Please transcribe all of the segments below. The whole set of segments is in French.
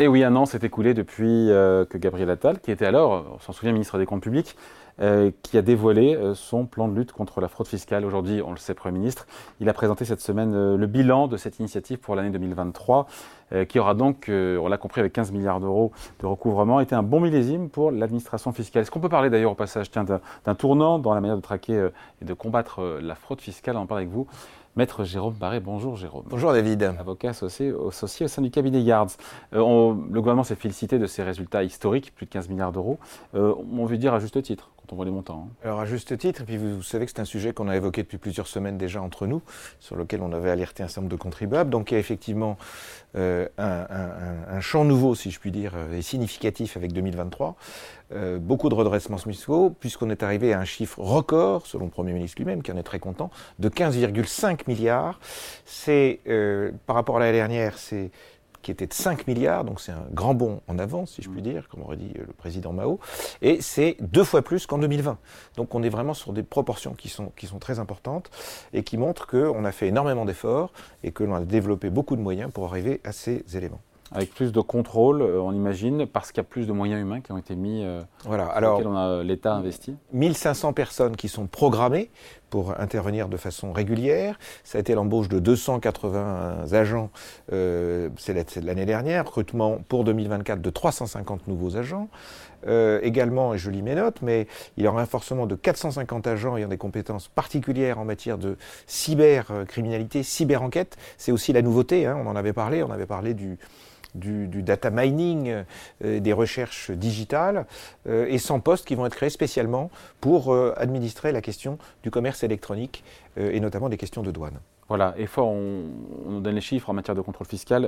Et oui, un an s'est écoulé depuis que Gabriel Attal, qui était alors, on s'en souvient, ministre des Comptes publics, qui a dévoilé son plan de lutte contre la fraude fiscale. Aujourd'hui, on le sait, Premier ministre, il a présenté cette semaine le bilan de cette initiative pour l'année 2023, qui aura donc, on l'a compris, avec 15 milliards d'euros de recouvrement, été un bon millésime pour l'administration fiscale. Est-ce qu'on peut parler d'ailleurs au passage d'un tournant dans la manière de traquer et de combattre la fraude fiscale? On en parle avec vous. Maître Jérôme Barré, bonjour Jérôme. Bonjour David. Avocat associé au sein du cabinet Yards. Le gouvernement s'est félicité de ces résultats historiques, plus de 15 milliards d'euros. On veut dire à juste titre, quand on voit les montants. Alors à juste titre, et puis vous savez que c'est un sujet qu'on a évoqué depuis plusieurs semaines déjà entre nous, sur lequel on avait alerté un certain nombre de contribuables. Donc il y a effectivement un champ nouveau, si je puis dire, et significatif avec 2023. Beaucoup de redressements fiscaux, puisqu'on est arrivé à un chiffre record, selon le Premier ministre lui-même, qui en est très content, de 15,5 milliards. C'est, par rapport à l'année dernière, qui était de 5 milliards, donc c'est un grand bond en avant, si je puis dire, comme aurait dit le président Mao, et c'est 2 fois plus qu'en 2020. Donc on est vraiment sur des proportions qui sont très importantes et qui montrent qu'on a fait énormément d'efforts et que l'on a développé beaucoup de moyens pour arriver à ces éléments. Avec plus de contrôle, on imagine, parce qu'il y a plus de moyens humains qui ont été mis, voilà. Alors, auxquels l'État investi. 1500 personnes qui sont programmées pour intervenir de façon régulière. Ça a été l'embauche de 280 agents, c'est l'année dernière. Recrutement pour 2024 de 350 nouveaux agents. Également, et je lis mes notes, mais il y aura un renforcement de 450 agents ayant des compétences particulières en matière de cybercriminalité, cyberenquête. C'est aussi la nouveauté, on en avait parlé. On avait parlé du data mining, des recherches digitales, et 100 postes qui vont être créés spécialement pour administrer la question du commerce électronique et notamment des questions de douane. Voilà, et fort, on nous donne les chiffres en matière de contrôle fiscal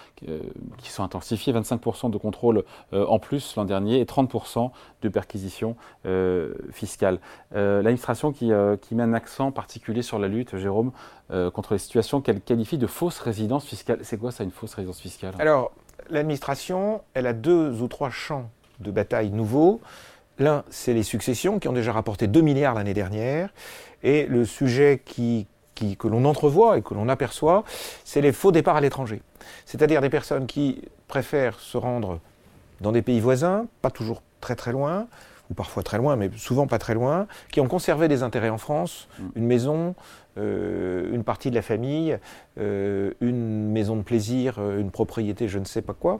qui sont intensifiés, 25% de contrôle en plus l'an dernier et 30% de perquisitions fiscales. L'administration qui met un accent particulier sur la lutte, Jérôme, contre les situations qu'elle qualifie de fausses résidences fiscales. C'est quoi ça, une fausse résidence fiscale? Alors, l'administration, elle a 2 ou 3 champs de bataille nouveaux. L'un, c'est les successions qui ont déjà rapporté 2 milliards l'année dernière. Et le sujet que l'on entrevoit et que l'on aperçoit, c'est les faux départs à l'étranger. C'est-à-dire des personnes qui préfèrent se rendre dans des pays voisins, pas toujours très très loin, ou parfois très loin, mais souvent pas très loin, qui ont conservé des intérêts en France, une maison, une partie de la famille, une maison de plaisir, une propriété, je ne sais pas quoi.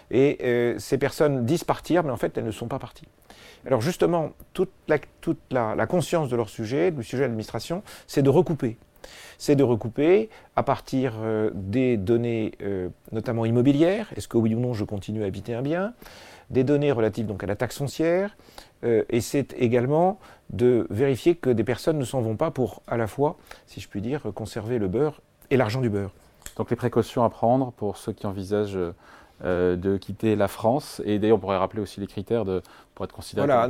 Et ces personnes disent partir, mais en fait, elles ne sont pas parties. Alors justement, toute la conscience de leur sujet, du sujet de l'administration, c'est de recouper. C'est de recouper à partir des données notamment immobilières, est-ce que oui ou non je continue à habiter un bien, des données relatives donc à la taxe foncière, et c'est également de vérifier que des personnes ne s'en vont pas pour à la fois, si je puis dire, conserver le beurre et l'argent du beurre. Donc les précautions à prendre pour ceux qui envisagent de quitter la France, et d'ailleurs on pourrait rappeler aussi les critères pour être considéré. Voilà,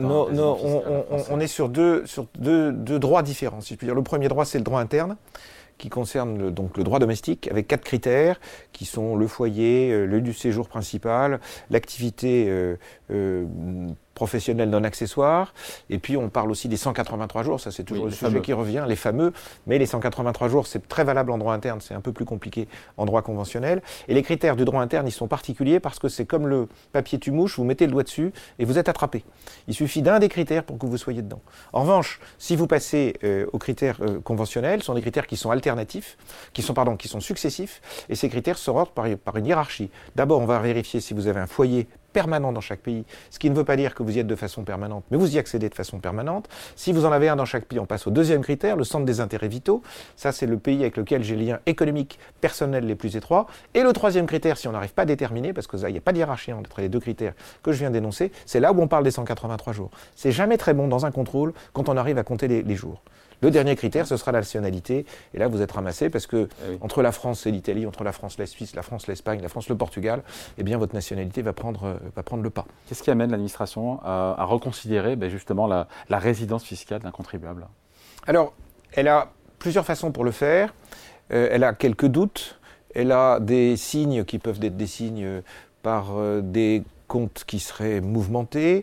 on est sur deux droits différents, si je puis dire. Le premier droit, c'est le droit interne, qui concerne donc le droit domestique, avec 4 critères, qui sont le foyer, le lieu du séjour principal, l'activité professionnelle non accessoire, et puis on parle aussi des 183 jours, ça c'est toujours le sujet qui revient, les fameux, mais les 183 jours c'est très valable en droit interne, c'est un peu plus compliqué en droit conventionnel, et les critères du droit interne ils sont particuliers parce que c'est comme le papier tue-mouche, vous mettez le doigt dessus et vous êtes attrapé. Il suffit d'un des critères pour que vous soyez dedans. En revanche, si vous passez aux critères conventionnels, ce sont des critères qui sont alternatifs, qui sont successifs, et ces critères se rendent par une hiérarchie. D'abord on va vérifier si vous avez un foyer permanent dans chaque pays, ce qui ne veut pas dire que vous y êtes de façon permanente, mais vous y accédez de façon permanente. Si vous en avez un dans chaque pays, on passe au deuxième critère, le centre des intérêts vitaux. Ça, c'est le pays avec lequel j'ai les liens économiques, personnels les plus étroits. Et le troisième critère, si on n'arrive pas à déterminer, parce que il n'y a pas de hiérarchie entre les 2 critères que je viens d'énoncer, c'est là où on parle des 183 jours. C'est jamais très bon dans un contrôle quand on arrive à compter les jours. Le dernier critère, ce sera la nationalité. Et là, vous êtes ramassé parce que entre la France et l'Italie, entre la France, la Suisse, la France, l'Espagne, la France, le Portugal, eh bien, votre nationalité va prendre le pas. Qu'est-ce qui amène l'administration à reconsidérer justement la résidence fiscale d'un contribuable? Alors, elle a plusieurs façons pour le faire. Elle a quelques doutes. Elle a des signes qui peuvent être des signes par des comptes qui seraient mouvementés.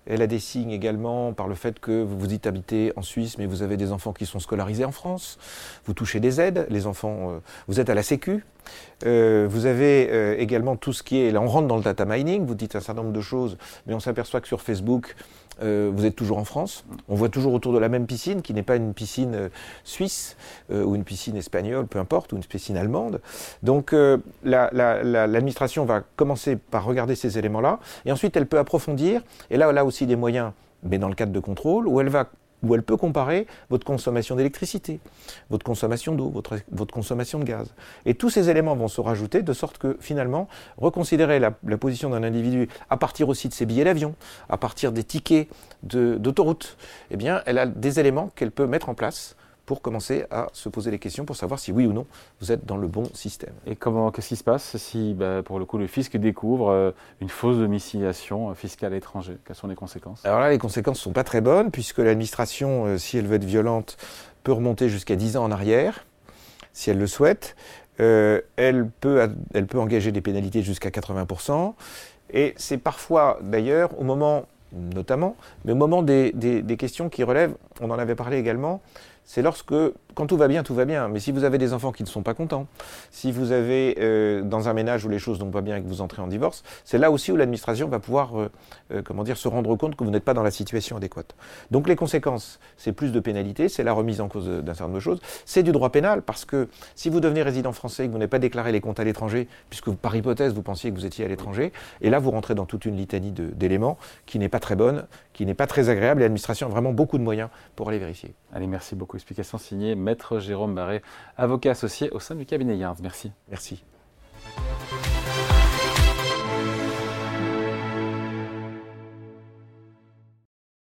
Elle a des signes également par le fait que vous dites habiter en Suisse, mais vous avez des enfants qui sont scolarisés en France. Vous touchez des aides, les enfants, vous êtes à la Sécu. Vous avez également tout ce qui est, là on rentre dans le data mining, vous dites un certain nombre de choses, mais on s'aperçoit que sur Facebook, vous êtes toujours en France. On voit toujours autour de la même piscine, qui n'est pas une piscine suisse ou une piscine espagnole, peu importe, ou une piscine allemande. Donc l'administration va commencer par regarder ces éléments-là, et ensuite elle peut approfondir, et là elle a aussi des moyens, mais dans le cadre de contrôle, où elle peut comparer votre consommation d'électricité, votre consommation d'eau, votre consommation de gaz. Et tous ces éléments vont se rajouter de sorte que finalement, reconsidérer la position d'un individu à partir aussi de ses billets d'avion, à partir des tickets d'autoroute, eh bien, elle a des éléments qu'elle peut mettre en place pour commencer à se poser les questions pour savoir si oui ou non vous êtes dans le bon système. Et qu'est-ce qui se passe si, pour le coup, le fisc découvre une fausse domiciliation fiscale à l'étranger? Quelles sont les conséquences? Alors là, les conséquences ne sont pas très bonnes, puisque l'administration, si elle veut être violente, peut remonter jusqu'à 10 ans en arrière, si elle le souhaite. Elle peut engager des pénalités jusqu'à 80%. Et c'est parfois, d'ailleurs, au moment, notamment, mais au moment des questions qui relèvent, on en avait parlé également, c'est quand tout va bien, mais si vous avez des enfants qui ne sont pas contents, si vous avez dans un ménage où les choses n'ont pas bien et que vous entrez en divorce, c'est là aussi où l'administration va pouvoir se rendre compte que vous n'êtes pas dans la situation adéquate. Donc les conséquences, c'est plus de pénalités, c'est la remise en cause d'un certain nombre de choses, c'est du droit pénal, parce que si vous devenez résident français et que vous n'avez pas déclaré les comptes à l'étranger, puisque par hypothèse vous pensiez que vous étiez à l'étranger, et là vous rentrez dans toute une litanie d'éléments qui n'est pas très bonne, qui n'est pas très agréable, et l'administration a vraiment beaucoup de moyens pour aller vérifier. Allez, merci beaucoup. Explication signée Maître Jérôme Barré, avocat associé au sein du cabinet Yards. Merci. Merci.